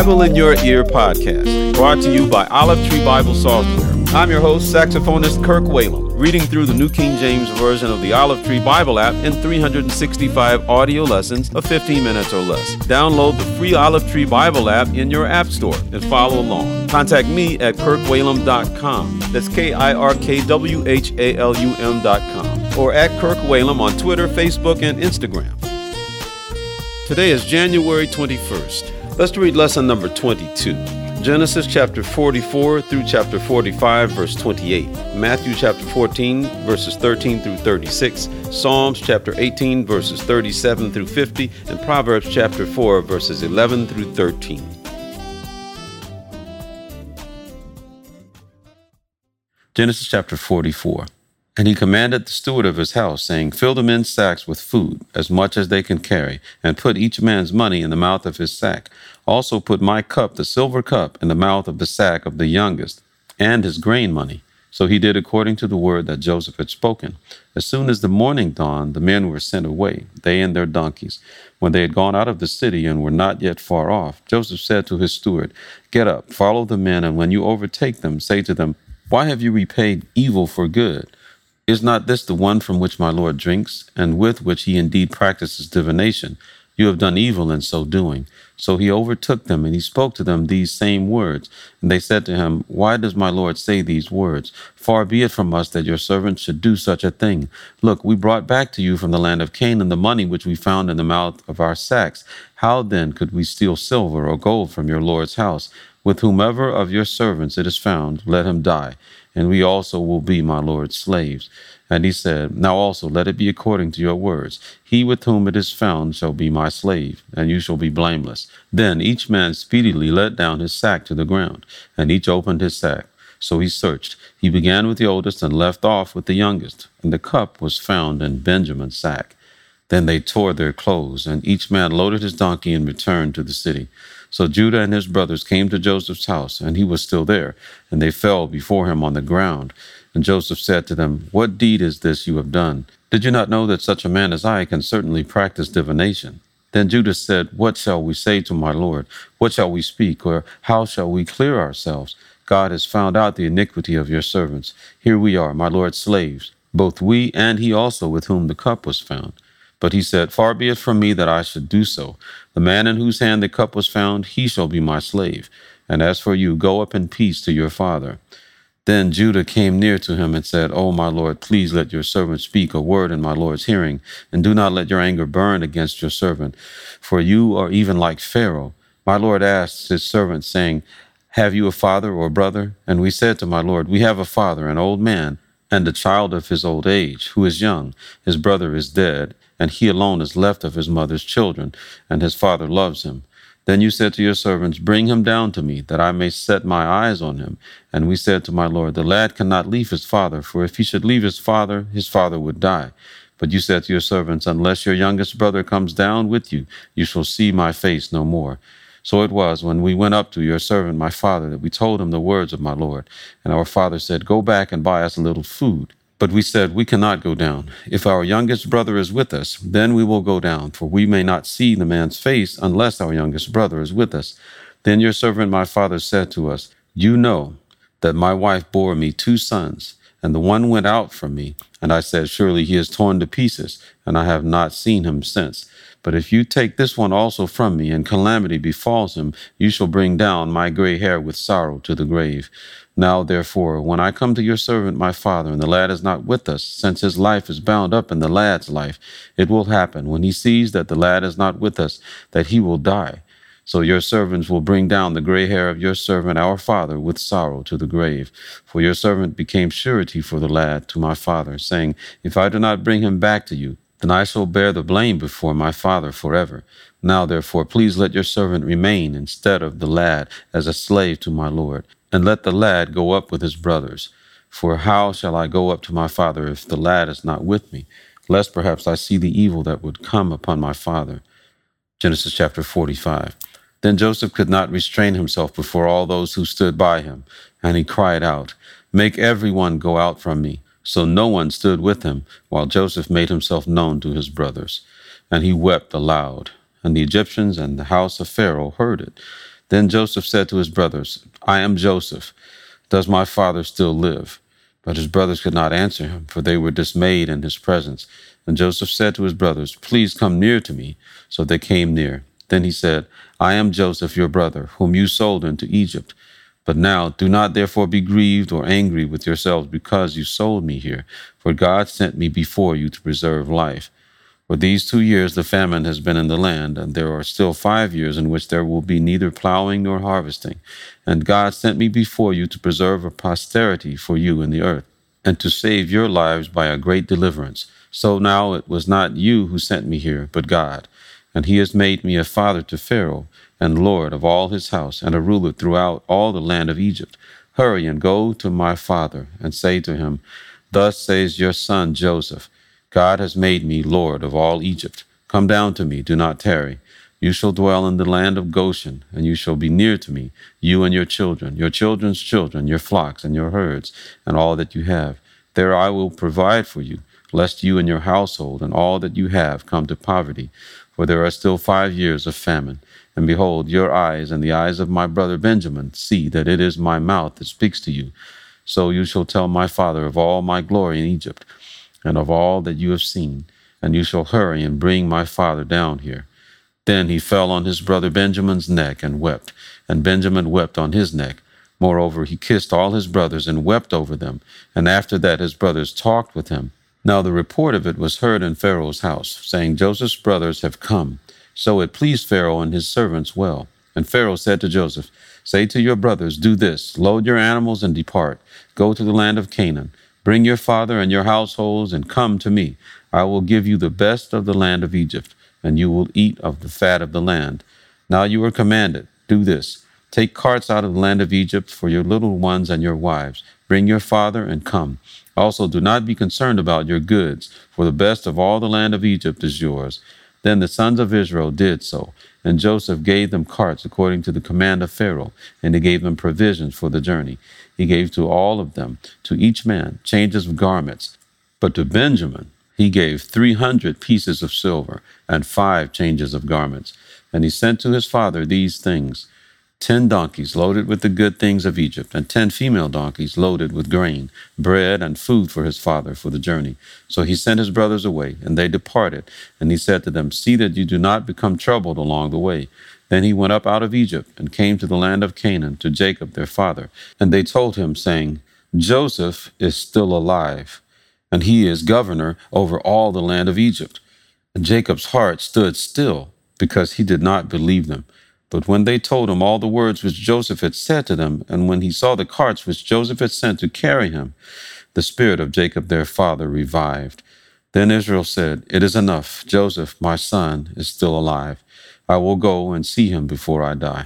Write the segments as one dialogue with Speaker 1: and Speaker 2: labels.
Speaker 1: Bible in Your Ear podcast, brought to you by Olive Tree Bible Software. I'm your host, saxophonist Kirk Whalum, reading through the New King James Version of the Olive Tree Bible app in 365 audio lessons of 15 minutes or less. Download the free Olive Tree Bible app in your app store and follow along. Contact me at kirkwhalum.com. That's KIRKWHALUM.com. Or at Kirk Whalum on Twitter, Facebook, and Instagram. Today is January 21st. Let's read lesson number 22. Genesis chapter 44 through chapter 45, verse 28. Matthew chapter 14, verses 13 through 36. Psalms chapter 18, verses 37 through 50. And Proverbs chapter 4, verses 11 through 13. Genesis chapter 44. And he commanded the steward of his house, saying, Fill the men's sacks with food, as much as they can carry, and put each man's money in the mouth of his sack. Also put my cup, the silver cup, in the mouth of the sack of the youngest, and his grain money. So he did according to the word that Joseph had spoken. As soon as the morning dawned, the men were sent away, they and their donkeys. When they had gone out of the city and were not yet far off, Joseph said to his steward, Get up, follow the men, and when you overtake them, say to them, Why have you repaid evil for good? Is not this the one from which my Lord drinks, and with which he indeed practices divination? You have done evil in so doing. So he overtook them, and he spoke to them these same words. And they said to him, Why does my Lord say these words? Far be it from us that your servants should do such a thing. Look, we brought back to you from the land of Canaan the money which we found in the mouth of our sacks. How then could we steal silver or gold from your Lord's house? With whomever of your servants it is found, let him die, and we also will be my Lord's slaves. And he said, Now also let it be according to your words. He with whom it is found shall be my slave, and you shall be blameless. Then each man speedily let down his sack to the ground, and each opened his sack. So he searched. He began with the oldest and left off with the youngest, and the cup was found in Benjamin's sack. Then they tore their clothes, and each man loaded his donkey and returned to the city. So Judah and his brothers came to Joseph's house, and he was still there, and they fell before him on the ground. And Joseph said to them, What deed is this you have done? Did you not know that such a man as I can certainly practice divination? Then Judah said, What shall we say to my Lord? What shall we speak, or how shall we clear ourselves? God has found out the iniquity of your servants. Here we are, my Lord's slaves, both we and he also with whom the cup was found. But he said, Far be it from me that I should do so. The man in whose hand the cup was found, he shall be my slave. And as for you, go up in peace to your father. Then Judah came near to him and said, O my Lord, please let your servant speak a word in my Lord's hearing, and do not let your anger burn against your servant. For you are even like Pharaoh. My Lord asked his servant, saying, Have you a father or brother? And we said to my Lord, We have a father, an old man, and a child of his old age, who is young. His brother is dead, and he alone is left of his mother's children, and his father loves him. Then you said to your servants, Bring him down to me, that I may set my eyes on him. And we said to my Lord, The lad cannot leave his father, for if he should leave his father would die. But you said to your servants, Unless your youngest brother comes down with you, you shall see my face no more. So it was, when we went up to your servant my father, that we told him the words of my Lord. And our father said, Go back and buy us a little food. But we said, We cannot go down. If our youngest brother is with us, then we will go down, for we may not see the man's face unless our youngest brother is with us. Then your servant my father said to us, You know that my wife bore me 2 sons, and the one went out from me. And I said, Surely he is torn to pieces, and I have not seen him since. But if you take this one also from me, and calamity befalls him, you shall bring down my gray hair with sorrow to the grave. Now, therefore, when I come to your servant my father, and the lad is not with us, since his life is bound up in the lad's life, it will happen, when he sees that the lad is not with us, that he will die. So your servants will bring down the gray hair of your servant our father with sorrow to the grave. For your servant became surety for the lad to my father, saying, If I do not bring him back to you, then I shall bear the blame before my father forever. Now, therefore, please let your servant remain instead of the lad as a slave to my Lord, and let the lad go up with his brothers. For how shall I go up to my father if the lad is not with me, lest perhaps I see the evil that would come upon my father? Genesis chapter 45. Then Joseph could not restrain himself before all those who stood by him, and he cried out, Make everyone go out from me. So no one stood with him, while Joseph made himself known to his brothers. And he wept aloud. And the Egyptians and the house of Pharaoh heard it. Then Joseph said to his brothers, I am Joseph. Does my father still live? But his brothers could not answer him, for they were dismayed in his presence. And Joseph said to his brothers, Please come near to me. So they came near. Then he said, I am Joseph, your brother, whom you sold into Egypt. But now do not therefore be grieved or angry with yourselves because you sold me here, for God sent me before you to preserve life. For these 2 years the famine has been in the land, and there are still 5 years in which there will be neither plowing nor harvesting. And God sent me before you to preserve a posterity for you in the earth, and to save your lives by a great deliverance. So now it was not you who sent me here, but God. And he has made me a father to Pharaoh, and lord of all his house, and a ruler throughout all the land of Egypt. Hurry and go to my father, and say to him, Thus says your son Joseph, God has made me Lord of all Egypt. Come down to me, do not tarry. You shall dwell in the land of Goshen, and you shall be near to me, you and your children's children, your flocks and your herds, and all that you have. There I will provide for you, lest you and your household and all that you have come to poverty. For there are still 5 years of famine. And behold, your eyes and the eyes of my brother Benjamin see that it is my mouth that speaks to you. So you shall tell my father of all my glory in Egypt, and of all that you have seen, and you shall hurry and bring my father down here. Then he fell on his brother Benjamin's neck and wept, and Benjamin wept on his neck. Moreover, he kissed all his brothers and wept over them, and after that his brothers talked with him. Now the report of it was heard in Pharaoh's house, saying, Joseph's brothers have come. So it pleased Pharaoh and his servants well. And Pharaoh said to Joseph, Say to your brothers, Do this, load your animals and depart. Go to the land of Canaan. Bring your father and your households and come to me. I will give you the best of the land of Egypt, and you will eat of the fat of the land. Now you are commanded, do this. Take carts out of the land of Egypt for your little ones and your wives. Bring your father and come. Also do not be concerned about your goods, for the best of all the land of Egypt is yours. Then the sons of Israel did so, and Joseph gave them carts according to the command of Pharaoh, and he gave them provisions for the journey. He gave to all of them, to each man, changes of garments. But to Benjamin he gave 300 pieces of silver and 5 changes of garments. And he sent to his father these things: 10 donkeys loaded with the good things of Egypt, and 10 female donkeys loaded with grain, bread, and food for his father for the journey. So he sent his brothers away, and they departed. And he said to them, See that you do not become troubled along the way. Then he went up out of Egypt and came to the land of Canaan to Jacob their father. And they told him, saying, Joseph is still alive, and he is governor over all the land of Egypt. And Jacob's heart stood still, because he did not believe them. But when they told him all the words which Joseph had said to them, and when he saw the carts which Joseph had sent to carry him, the spirit of Jacob their father revived. Then Israel said, It is enough. Joseph, my son, is still alive. I will go and see him before I die.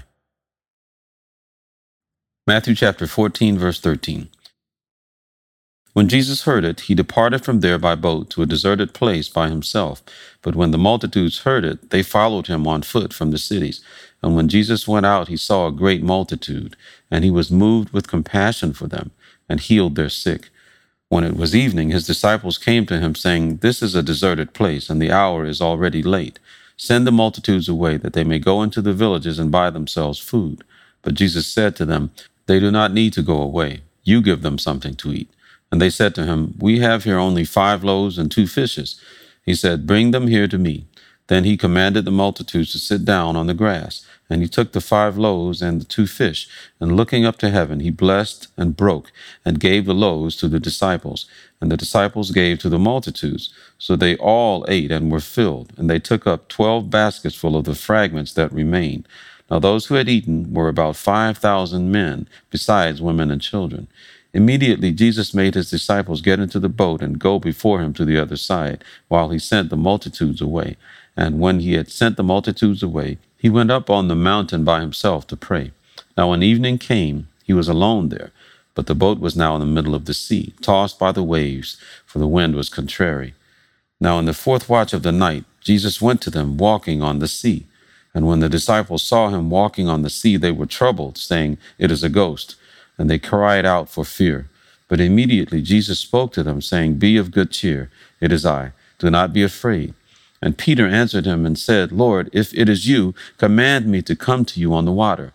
Speaker 1: Matthew chapter 14, verse 13. When Jesus heard it, he departed from there by boat to a deserted place by himself. But when the multitudes heard it, they followed him on foot from the cities. And when Jesus went out, he saw a great multitude, and he was moved with compassion for them, and healed their sick. When it was evening, his disciples came to him, saying, This is a deserted place, and the hour is already late. Send the multitudes away, that they may go into the villages and buy themselves food. But Jesus said to them, They do not need to go away. You give them something to eat. And they said to him, We have here only 5 loaves and 2 fishes. He said, Bring them here to me. Then he commanded the multitudes to sit down on the grass. And he took the 5 loaves and the 2 fish, and looking up to heaven, he blessed and broke, and gave the loaves to the disciples. And the disciples gave to the multitudes. So they all ate and were filled, and they took up 12 baskets full of the fragments that remained. Now those who had eaten were about 5,000 men, besides women and children. Immediately Jesus made his disciples get into the boat and go before him to the other side, while he sent the multitudes away. And when he had sent the multitudes away, he went up on the mountain by himself to pray. Now when evening came, he was alone there, but the boat was now in the middle of the sea, tossed by the waves, for the wind was contrary. Now in the 4th watch of the night, Jesus went to them walking on the sea. And when the disciples saw him walking on the sea, they were troubled, saying, It is a ghost. And they cried out for fear. But immediately Jesus spoke to them, saying, Be of good cheer, it is I. Do not be afraid. And Peter answered him and said, Lord, if it is you, command me to come to you on the water.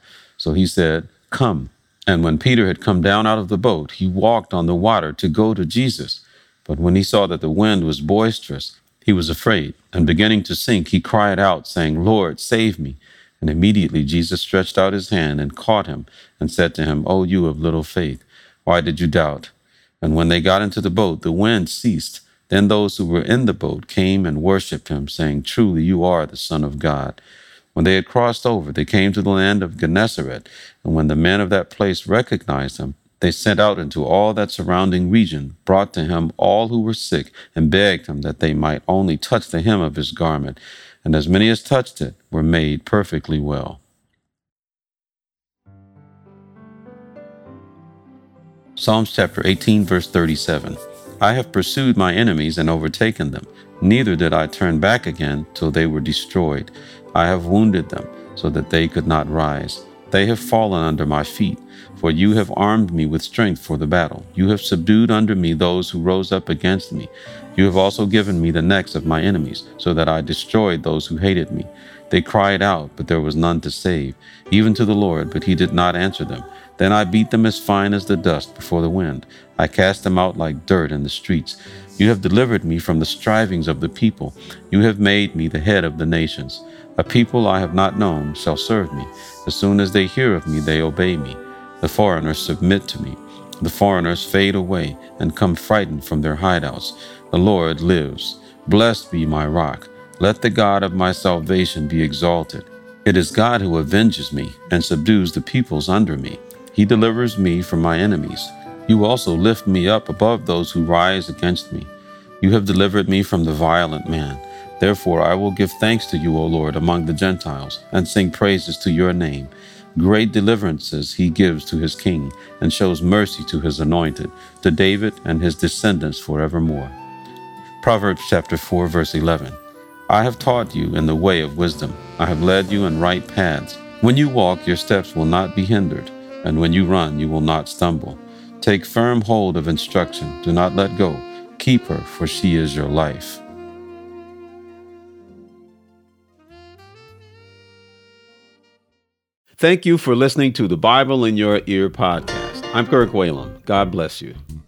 Speaker 1: So he said, "Come." And when Peter had come down out of the boat, he walked on the water to go to Jesus. But when he saw that the wind was boisterous, he was afraid, and beginning to sink, he cried out, saying, "Lord, save me." And immediately Jesus stretched out his hand and caught him, and said to him, "O you of little faith, why did you doubt?" And when they got into the boat, the wind ceased. Then those who were in the boat came and worshipped him, saying, "Truly you are the Son of God." When they had crossed over, they came to the land of Gennesaret, and when the men of that place recognized him, they sent out into all that surrounding region, brought to him all who were sick, and begged him that they might only touch the hem of his garment. And as many as touched it were made perfectly well. Psalms chapter 18, verse 37. I have pursued my enemies and overtaken them. Neither did I turn back again till they were destroyed. I have wounded them so that they could not rise. They have fallen under my feet. For you have armed me with strength for the battle. You have subdued under me those who rose up against me. You have also given me the necks of my enemies, so that I destroyed those who hated me. They cried out, but there was none to save, even to the Lord, but he did not answer them. Then I beat them as fine as the dust before the wind. I cast them out like dirt in the streets. You have delivered me from the strivings of the people. You have made me the head of the nations. A people I have not known shall serve me. As soon as they hear of me, they obey me. The foreigners submit to me. The foreigners fade away and come frightened from their hideouts. The Lord lives. Blessed be my rock. Let the God of my salvation be exalted. It is God who avenges me and subdues the peoples under me. He delivers me from my enemies. You also lift me up above those who rise against me. You have delivered me from the violent man. Therefore I will give thanks to you, O Lord, among the Gentiles, and sing praises to your name. Great deliverances he gives to his king, and shows mercy to his anointed, to David and his descendants forevermore. Proverbs chapter 4, verse 11. I have taught you in the way of wisdom. I have led you in right paths. When you walk, your steps will not be hindered, and when you run, you will not stumble. Take firm hold of instruction. Do not let go. Keep her, for she is your life. Thank you for listening to the Bible in Your Ear podcast. I'm Kirk Whalum. God bless you.